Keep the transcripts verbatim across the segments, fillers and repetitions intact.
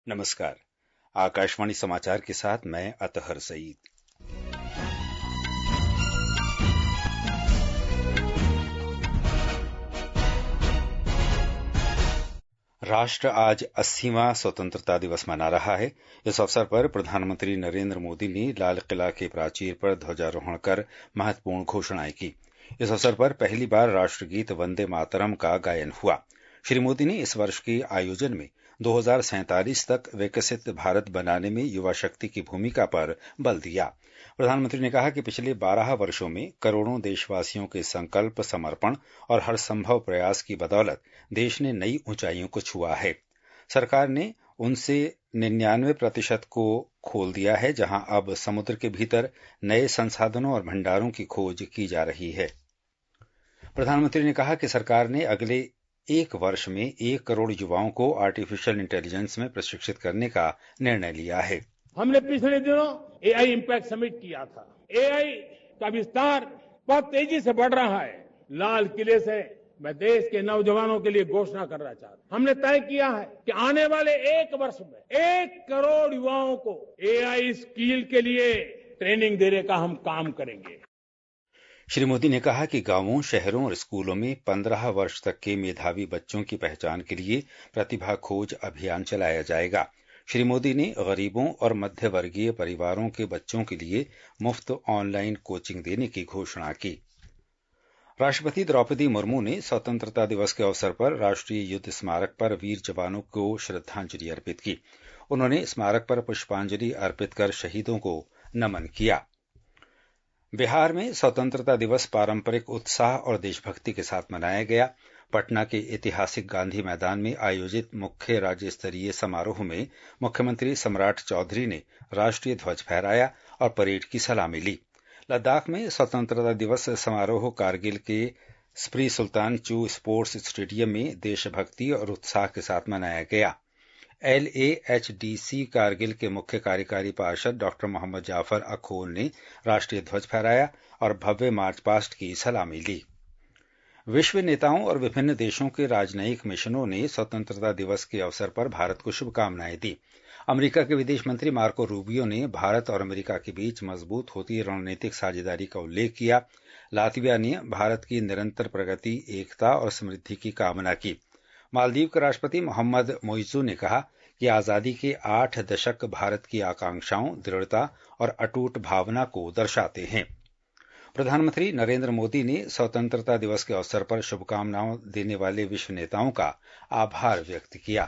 नमस्कार। आकाशवाणी समाचार के साथ मैं अतहर सईद। राष्ट्र आज अस्सीवां स्वतंत्रता दिवस मना रहा है। इस अवसर पर प्रधानमंत्री नरेंद्र मोदी ने लाल किला के प्राचीर पर ध्वजारोहण कर महत्वपूर्ण घोषणाएं की। इस अवसर पर पहली बार राष्ट्रगीत वंदे मातरम का गायन हुआ। श्री मोदी ने इस वर्ष के आयोजन में दो हज़ार सैंतालीस तक विकसित भारत बनाने में युवा शक्ति की भूमिका पर बल दिया। प्रधानमंत्री ने कहा कि पिछले बारह वर्षों में करोड़ों देशवासियों के संकल्प, समर्पण और हर संभव प्रयास की बदौलत देश ने नई ऊंचाइयों को छुआ है। सरकार ने उनसे निन्यानवे प्रतिशत को खोल दिया है, जहां अब समुद्र के भीतर नए संसाधनों और भंडारों की खोज की जा रही है। प्रधानमंत्री ने कहा कि सरकार ने अगले एक वर्ष में एक करोड़ युवाओं को आर्टिफिशियल इंटेलिजेंस में प्रशिक्षित करने का निर्णय लिया है। हमने पिछले दिनों एआई इम्पैक्ट समिट किया था। एआई का विस्तार बहुत तेजी से बढ़ रहा है। लाल किले से मैं देश के नौजवानों के लिए घोषणा करना चाहता हूं। हमने तय किया है कि आने वाले एक वर्ष में एक करोड़ युवाओं को एआई स्किल के लिए ट्रेनिंग देने का हम काम करेंगे। श्री मोदी ने कहा कि गांवों, शहरों और स्कूलों में पंद्रह वर्ष तक के मेधावी बच्चों की पहचान के लिए प्रतिभा खोज अभियान चलाया जाएगा। श्री मोदी ने गरीबों और मध्य वर्गीय परिवारों के बच्चों के लिए मुफ्त ऑनलाइन कोचिंग देने की घोषणा की। राष्ट्रपति द्रौपदी मुर्मू ने स्वतंत्रता दिवस के अवसर पर राष्ट्रीय युद्ध स्मारक पर वीर जवानों को श्रद्धांजलि अर्पित की। उन्होंने स्मारक पर पुष्पांजलि अर्पित कर शहीदों को नमन किया। बिहार में स्वतंत्रता दिवस पारंपरिक उत्साह और देशभक्ति के साथ मनाया गया। पटना के ऐतिहासिक गांधी मैदान में आयोजित मुख्य राज्य स्तरीय समारोह में मुख्यमंत्री सम्राट चौधरी ने राष्ट्रीय ध्वज फहराया और परेड की सलामी ली। लद्दाख में स्वतंत्रता दिवस समारोह कारगिल के स्प्री सुल्तान चू स्पोर्ट्स स्टेडियम में देशभक्ति और उत्साह के साथ मनाया गया। L A H D C Kargil के मुख्य कार्यकारी पार्षद डॉक्टर मोहम्मद जाफर अखोल ने राष्ट्रीय ध्वज फहराया और भव्य मार्च पास्ट की सलामी ली। विश्व नेताओं और विभिन्न देशों के राजनयिक मिशनों ने स्वतंत्रता दिवस के अवसर पर भारत को शुभकामनाएं दी। अमेरिका के विदेश मंत्री मार्को रूबियो ने भारत और अमेरिका के बीच मजबूत होती रणनीतिक साझेदारी का उल्लेख किया। लातविया ने भारत की निरंतर प्रगति, एकता और समृद्धि की कामना की। मालदीव के राष्ट्रपति मोहम्मद मोइजू ने कहा कि आजादी के आठ दशक भारत की आकांक्षाओं, दृढ़ता और अटूट भावना को दर्शाते हैं। प्रधानमंत्री नरेंद्र मोदी ने स्वतंत्रता दिवस के अवसर पर शुभकामनाएं देने वाले विश्व नेताओं का आभार व्यक्त किया।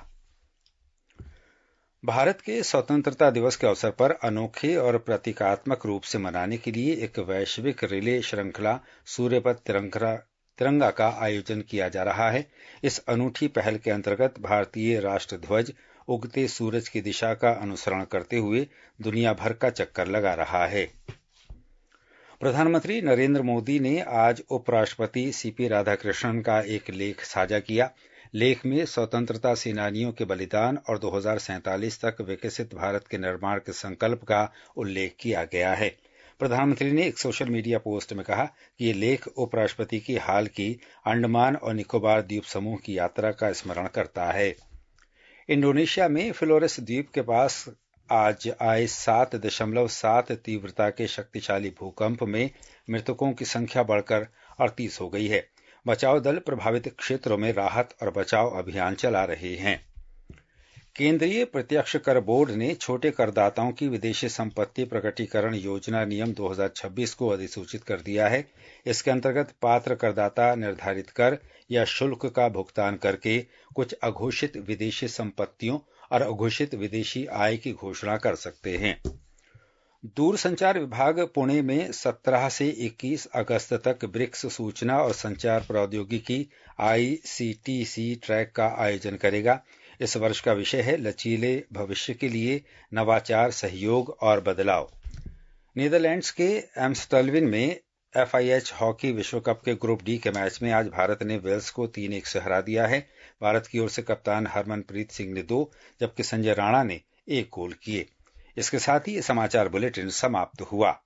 भारत के स्वतंत्रता दिवस के अवसर पर अनोखे और प्रतीकात्मक रूप से मनाने के लिए एक वैश्विक रिले श्रृंखला सूर्यपथ तिरंगा तिरंगा का आयोजन किया जा रहा है। इस अनूठी पहल के अंतर्गत भारतीय राष्ट्र ध्वज उगते सूरज की दिशा का अनुसरण करते हुए दुनिया भर का चक्कर लगा रहा है। प्रधानमंत्री नरेंद्र मोदी ने आज उपराष्ट्रपति सीपी राधाकृष्णन का एक लेख साझा किया। लेख में स्वतंत्रता सेनानियों के बलिदान और दो हज़ार सैंतालीस तक विकसित भारत के निर्माण के संकल्प का उल्लेख किया गया है। प्रधानमंत्री ने एक सोशल मीडिया पोस्ट में कहा कि ये लेख उपराष्ट्रपति की हाल की अंडमान और निकोबार द्वीप समूह की यात्रा का स्मरण करता है। इंडोनेशिया में फ्लोरेस द्वीप के पास आज आए सात दशमलव सात तीव्रता के शक्तिशाली भूकंप में मृतकों की संख्या बढ़कर अड़तीस हो गई है। बचाव दल प्रभावित क्षेत्रों में राहत और बचाव अभियान चला रहे हैं। केंद्रीय प्रत्यक्ष कर बोर्ड ने छोटे करदाताओं की विदेशी संपत्ति प्रकटीकरण योजना नियम दो हज़ार छब्बीस को अधिसूचित कर दिया है। इसके अंतर्गत पात्र करदाता निर्धारित कर या शुल्क का भुगतान करके कुछ अघोषित विदेशी संपत्तियों और अघोषित विदेशी आय की घोषणा कर सकते हैं। दूरसंचार विभाग पुणे में सत्रह से इक्कीस अगस्त तक ब्रिक्स सूचना और संचार प्रौद्योगिकी आई सी टी सी ट्रैक का आयोजन करेगा। इस वर्ष का विषय है लचीले भविष्य के लिए नवाचार, सहयोग और बदलाव। नीदरलैंड्स के एम्स्टलविन में एफ आई एच हॉकी विश्व कप के ग्रुप डी के मैच में आज भारत ने वेल्स को तीन एक से हरा दिया है। भारत की ओर से कप्तान हरमनप्रीत सिंह ने दो जबकि संजय राणा ने एक गोल किए। इसके साथ ही ये समाचार बुलेटिन समाप्त हुआ।